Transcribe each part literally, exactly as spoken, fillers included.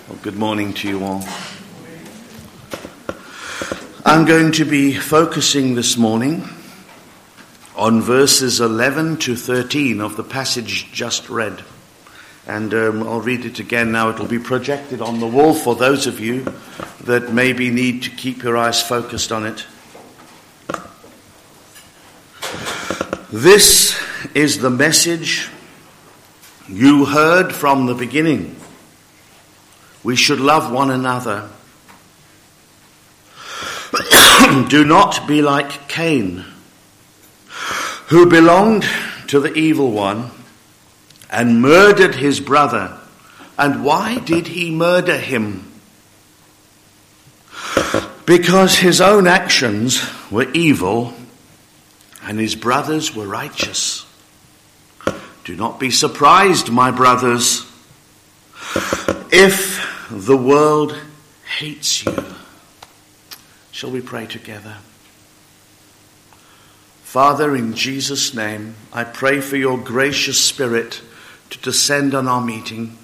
Well, good morning to you all. I'm going to be focusing this morning on verses eleven to thirteen of the passage just read. And um, I'll read it again now. It'll be projected on the wall for those of you that maybe need to keep your eyes focused on it. This is the message you heard from the beginning. We should love one another. Do not be like Cain, who belonged to the evil one and murdered his brother. And why did he murder him? Because his own actions were evil and his brothers were righteous. Do not be surprised, my brothers, if the world hates you. Shall we pray together? Father, in Jesus' name, I pray for your gracious Spirit to descend on our meeting.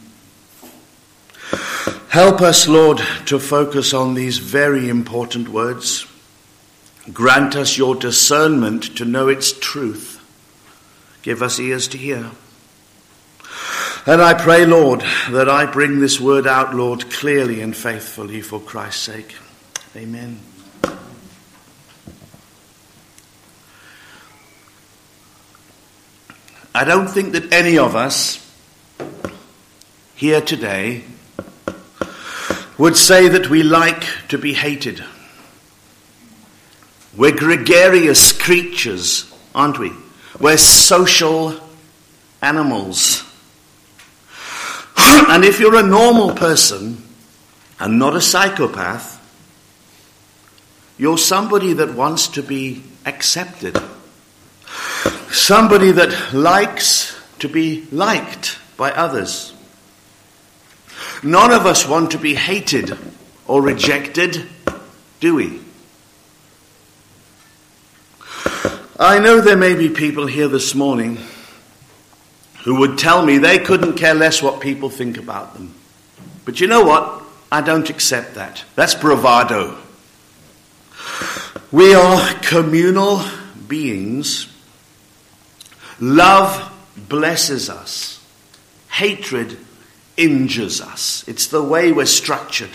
Help us, Lord, to focus on these very important words. Grant us your discernment to know its truth. Give us ears to hear. And I pray, Lord, that I bring this word out, Lord, clearly and faithfully for Christ's sake. Amen. I don't think that any of us here today would say that we like to be hated. We're gregarious creatures, aren't we? We're social animals. And if you're a normal person and not a psychopath, you're somebody that wants to be accepted. Somebody that likes to be liked by others. None of us want to be hated or rejected, do we? I know there may be people here this morning who would tell me they couldn't care less what people think about them. But you know what? I don't accept that. That's bravado. We are communal beings. Love blesses us. Hatred injures us. It's the way we're structured.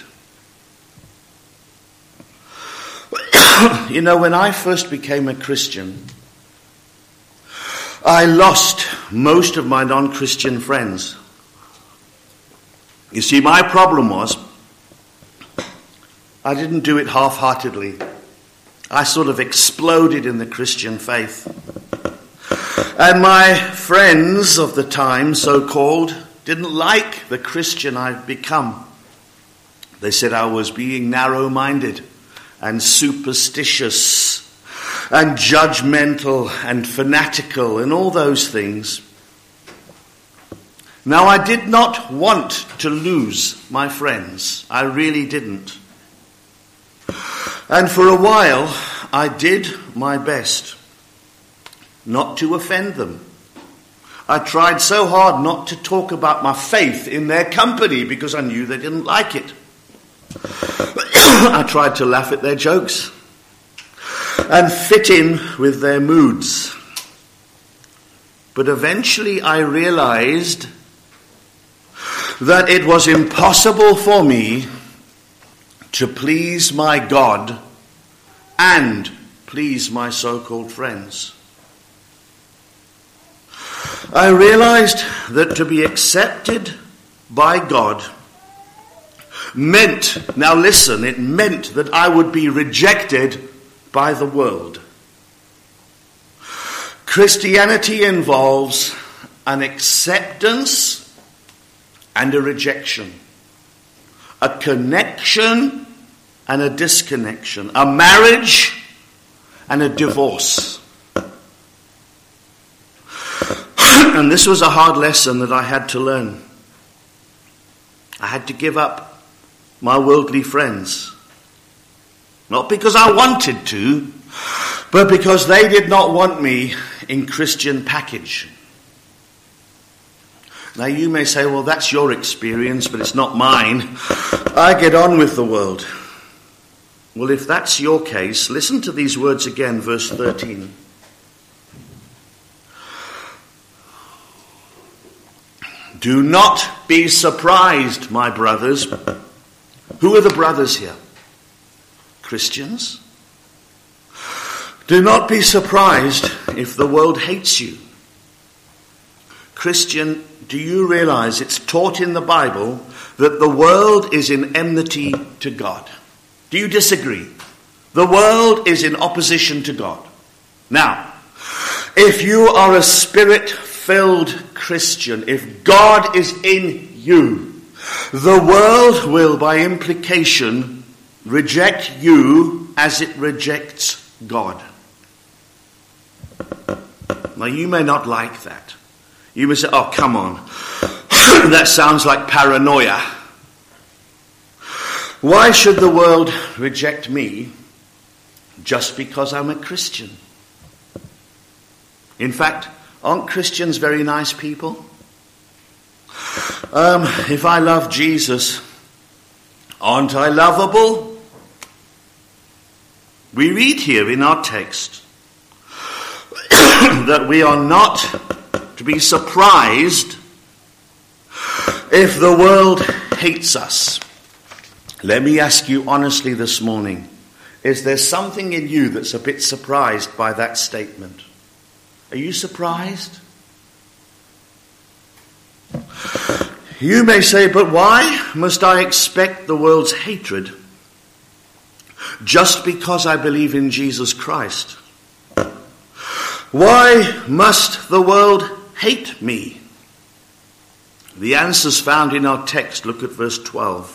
You know, when I first became a Christian, I lost most of my non-Christian friends. You see, my problem was I didn't do it half-heartedly. I sort of exploded in the Christian faith. And my friends of the time, so-called, didn't like the Christian I'd become. They said I was being narrow-minded and superstitious and judgmental and fanatical and all those things. Now, I did not want to lose my friends. I really didn't. And for a while, I did my best not to offend them. I tried so hard not to talk about my faith in their company because I knew they didn't like it. I tried to laugh at their jokes and fit in with their moods. But eventually I realized that it was impossible for me to please my God and please my so-called friends. I realized that to be accepted by God meant, now listen, it meant that I would be rejected by the world. Christianity involves an acceptance and a rejection, a connection and a disconnection, a marriage and a divorce. And this was a hard lesson that I had to learn. I had to give up my worldly friends. Not because I wanted to, but because they did not want me in Christian package. Now you may say, well, that's your experience, but it's not mine. I get on with the world. Well, if that's your case, listen to these words again, verse thirteen. Do not be surprised, my brothers. Who are the brothers here? Christians. Do not be surprised if the world hates you. Christian, do you realize it's taught in the Bible that the world is in enmity to God? Do you disagree? The world is in opposition to God. Now, if you are a spirit-filled Christian, if God is in you, the world will, by implication, reject you as it rejects God. Now, you may not like that. You may say, oh, come on. That sounds like paranoia. Why should the world reject me just because I'm a Christian? In fact, aren't Christians very nice people? Um, if I love Jesus, aren't I lovable? We read here in our text that we are not to be surprised if the world hates us. Let me ask you honestly this morning, is there something in you that's a bit surprised by that statement? Are you surprised? You may say, but why must I expect the world's hatred just because I believe in Jesus Christ? Why must the world hate me? The answer's found in our text. Look at verse twelve.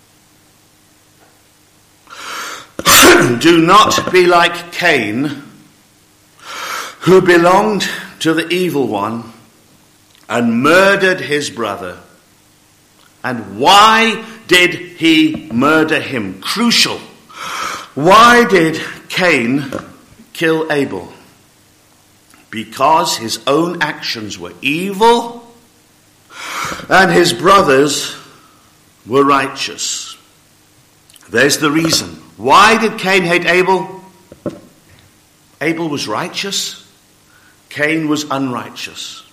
Do not be like Cain, who belonged to the evil one and murdered his brother. And why did he murder him? Crucial. Why did Cain kill Abel? Because his own actions were evil and his brothers were righteous. There's the reason. Why did Cain hate Abel? Abel was righteous. Cain was unrighteous.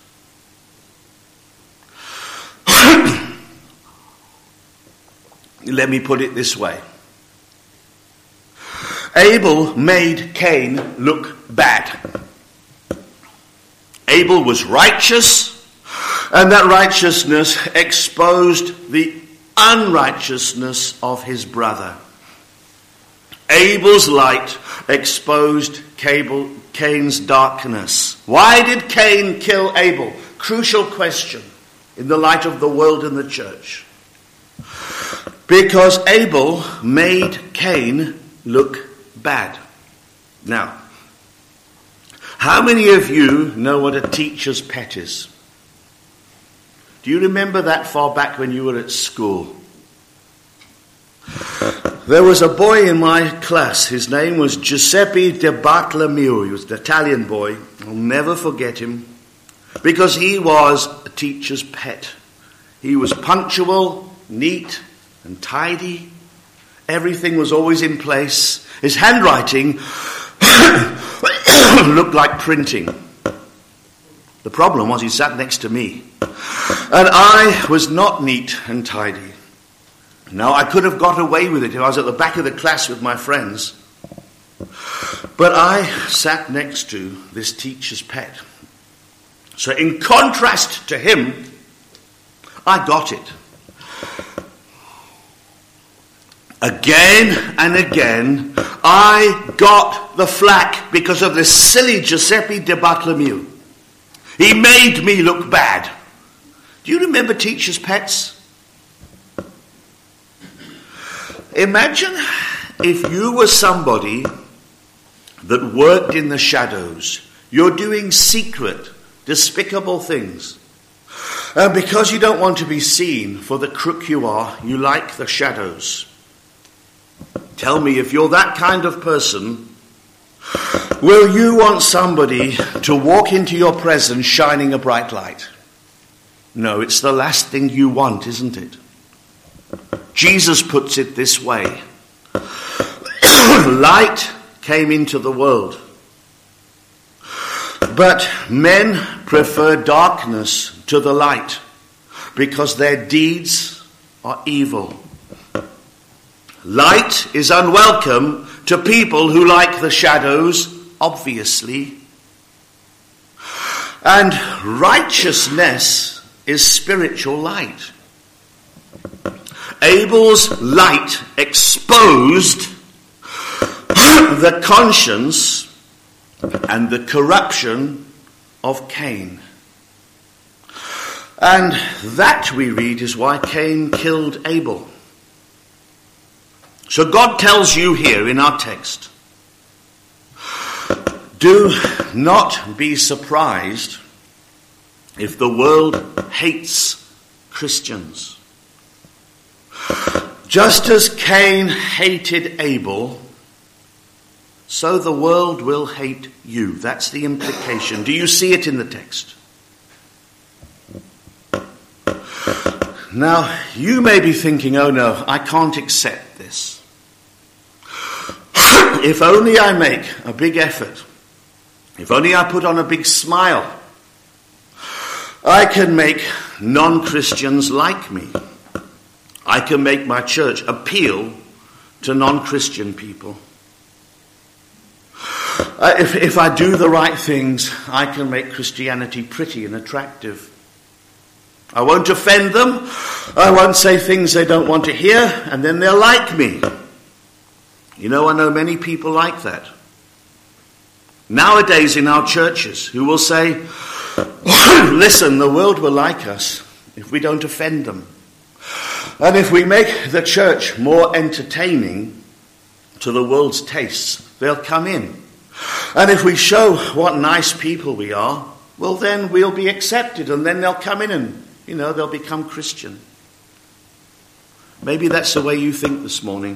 Let me put it this way. Abel made Cain look bad. Abel was righteous, and that righteousness exposed the unrighteousness of his brother. Abel's light exposed Cain's darkness. Why did Cain kill Abel? Crucial question in the light of the world and the church. Because Abel made Cain look bad. Now, how many of you know what a teacher's pet is? Do you remember that far back when you were at school? There was a boy in my class. His name was Giuseppe de Bartolomeo. He was an Italian boy. I'll never forget him. Because he was a teacher's pet. He was punctual, neat, and tidy. Everything was always in place. His handwriting looked like printing. The problem was he sat next to me. And I was not neat and tidy. Now, I could have got away with it if I was at the back of the class with my friends. But I sat next to this teacher's pet. So in contrast to him, I got it. Again and again, I got the flack because of this silly Giuseppe de Bartolomeo. He made me look bad. Do you remember teachers' pets? Imagine if you were somebody that worked in the shadows. You're doing secret, despicable things. And because you don't want to be seen for the crook you are, you like the shadows. Tell me, if you're that kind of person, will you want somebody to walk into your presence shining a bright light? No, it's the last thing you want, isn't it? Jesus puts it this way. Light came into the world, but men prefer darkness to the light because their deeds are evil. Light is unwelcome to people who like the shadows, obviously. And righteousness is spiritual light. Abel's light exposed the conscience and the corruption of Cain. And that, we read, is why Cain killed Abel. So God tells you here in our text, do not be surprised if the world hates Christians. Just as Cain hated Abel, so the world will hate you. That's the implication. Do you see it in the text? Now, you may be thinking, oh no, I can't accept this. If only I make a big effort, if only I put on a big smile, I can make non-Christians like me. I can make my church appeal to non-Christian people. Uh, if, if I do the right things, I can make Christianity pretty and attractive. I won't offend them. I won't say things they don't want to hear, and then they'll like me. You know, I know many people like that. Nowadays in our churches who will say, listen, the world will like us if we don't offend them. And if we make the church more entertaining to the world's tastes, they'll come in. And if we show what nice people we are, well then we'll be accepted, and then they'll come in and, you know, they'll become Christian. Maybe that's the way you think this morning.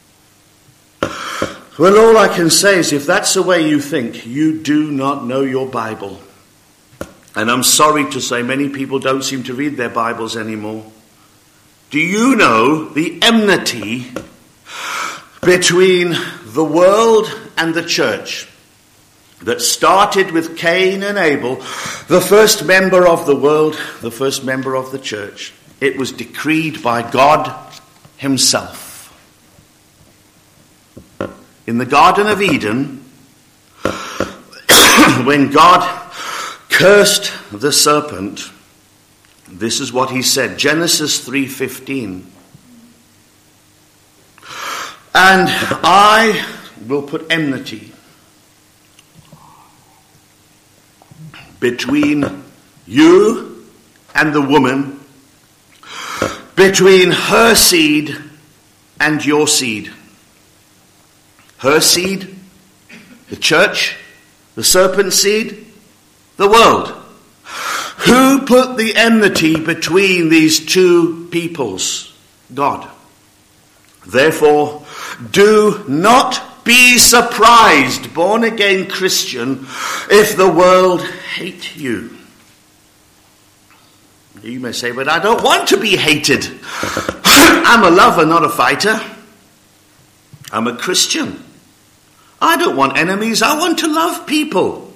Well, all I can say is if that's the way you think, you do not know your Bible. And I'm sorry to say many people don't seem to read their Bibles anymore. Do you know the enmity between the world and the church that started with Cain and Abel, the first member of the world, the first member of the church? It was decreed by God himself. In the Garden of Eden, when God cursed the serpent, this is what he said, Genesis three fifteen. And I will put enmity between you and the woman, between her seed and your seed. Her seed, the church, the serpent's seed, the world. Who put the enmity between these two peoples? God. Therefore, do not be surprised, born-again Christian, if the world hate you. You may say, but I don't want to be hated. I'm a lover, not a fighter. I'm a Christian. I don't want enemies. I want to love people.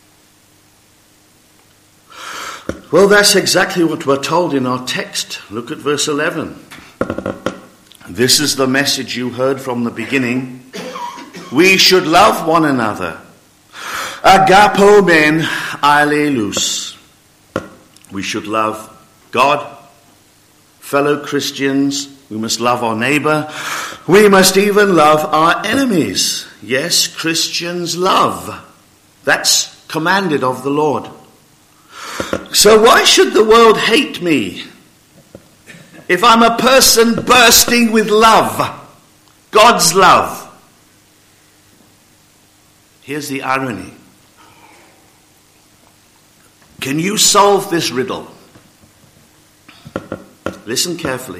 Well, that's exactly what we're told in our text. Look at verse eleven. This is the message you heard from the beginning. We should love one another. Agapo men allelus. We should love God, fellow Christians. We must love our neighbor. We must even love our enemies. Yes, Christians love. That's commanded of the Lord. So why should the world hate me if I'm a person bursting with love, God's love? Here's the irony. Can you solve this riddle? Listen carefully.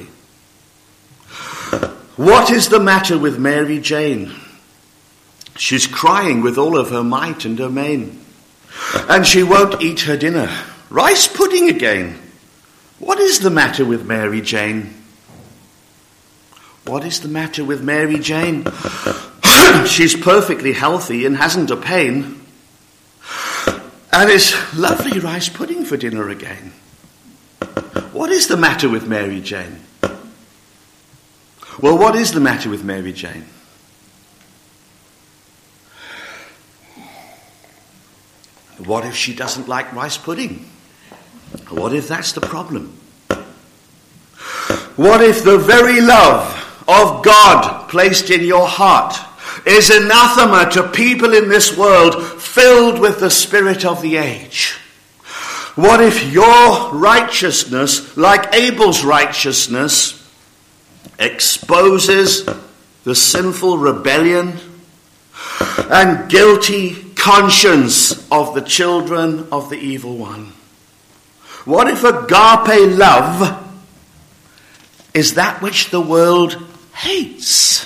What is the matter with Mary Jane? She's crying with all of her might and her main. And she won't eat her dinner. Rice pudding again. What is the matter with Mary Jane? What is the matter with Mary Jane? She's perfectly healthy and hasn't a pain. And it's lovely rice pudding for dinner again. What is the matter with Mary Jane? Well, what is the matter with Mary Jane? What if she doesn't like rice pudding? What if that's the problem? What if the very love of God placed in your heart is anathema to people in this world filled with the spirit of the age? What if your righteousness, like Abel's righteousness, exposes the sinful rebellion and guilty conscience of the children of the evil one? What if agape love is that which the world hates?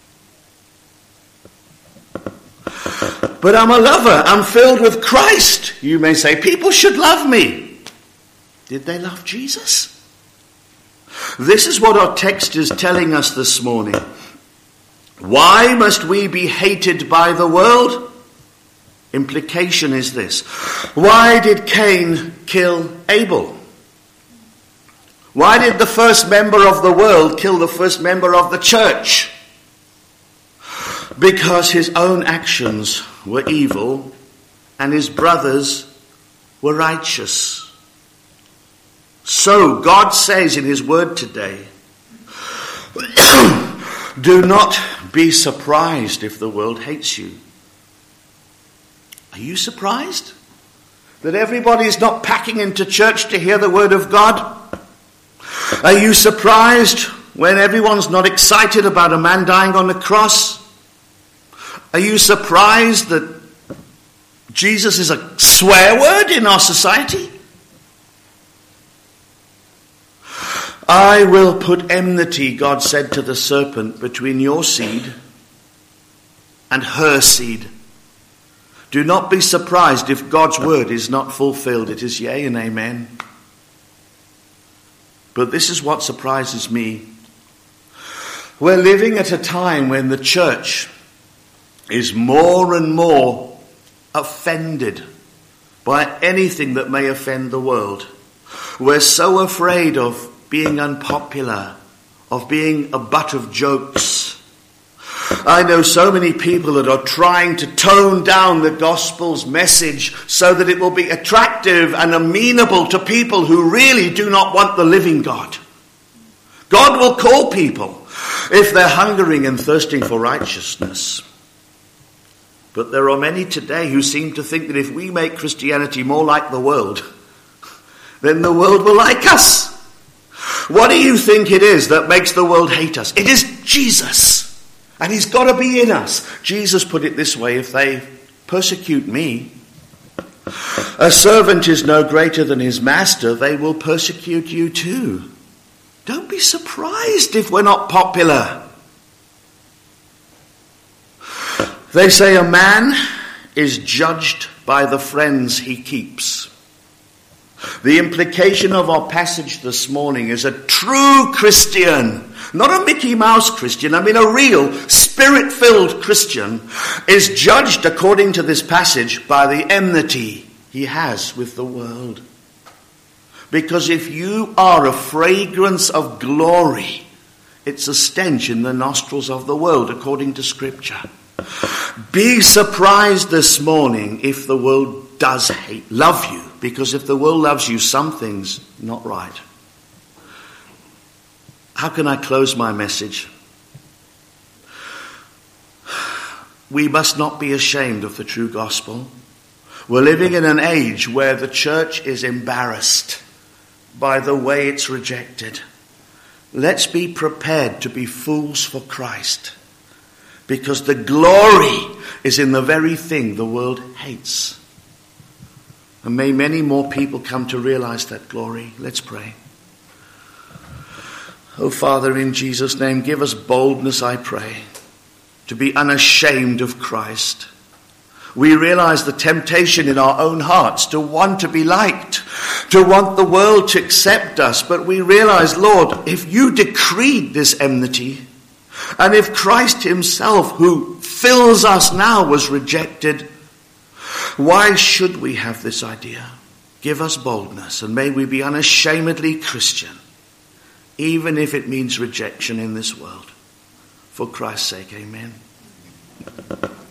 But I'm a lover, I'm filled with Christ. You may say, people should love me. Did they love Jesus? This is what our text is telling us this morning. Why must we be hated by the world? Implication is this. Why did Cain kill Abel? Why did the first member of the world kill the first member of the church? Because his own actions were evil and his brothers were righteous. So God says in his word today, do not be surprised if the world hates you. Are you surprised that everybody is not packing into church to hear the word of God? Are you surprised when everyone's not excited about a man dying on the cross? Are you surprised that Jesus is a swear word in our society? I will put enmity, God said to the serpent, between your seed and her seed. Do not be surprised if God's word is not fulfilled. It is yea and amen. But this is what surprises me. We're living at a time when the church is more and more offended by anything that may offend the world. We're so afraid of being unpopular, of being a butt of jokes. I know so many people that are trying to tone down the gospel's message so that it will be attractive and amenable to people who really do not want the living God. God will call people if they're hungering and thirsting for righteousness. But there are many today who seem to think that if we make Christianity more like the world, then the world will like us. What do you think it is that makes the world hate us? It is Jesus. And he's got to be in us. Jesus put it this way, if they persecute me, a servant is no greater than his master, they will persecute you too. Don't be surprised if we're not popular. They say a man is judged by the friends he keeps. The implication of our passage this morning is a true Christian, not a Mickey Mouse Christian, I mean a real spirit-filled Christian, is judged according to this passage by the enmity he has with the world. Because if you are a fragrance of glory, it's a stench in the nostrils of the world according to Scripture. Be surprised this morning if the world does hate, love you. Because if the world loves you, something's not right. How can I close my message? We must not be ashamed of the true gospel. We're living in an age where the church is embarrassed by the way it's rejected. Let's be prepared to be fools for Christ. Because the glory is in the very thing the world hates. And may many more people come to realize that glory. Let's pray. Oh, Father, in Jesus' name, give us boldness, I pray, to be unashamed of Christ. We realize the temptation in our own hearts to want to be liked, to want the world to accept us. But we realize, Lord, if you decreed this enmity, and if Christ himself, who fills us now, was rejected, why should we have this idea? Give us boldness, and may we be unashamedly Christian, even if it means rejection in this world. For Christ's sake, amen.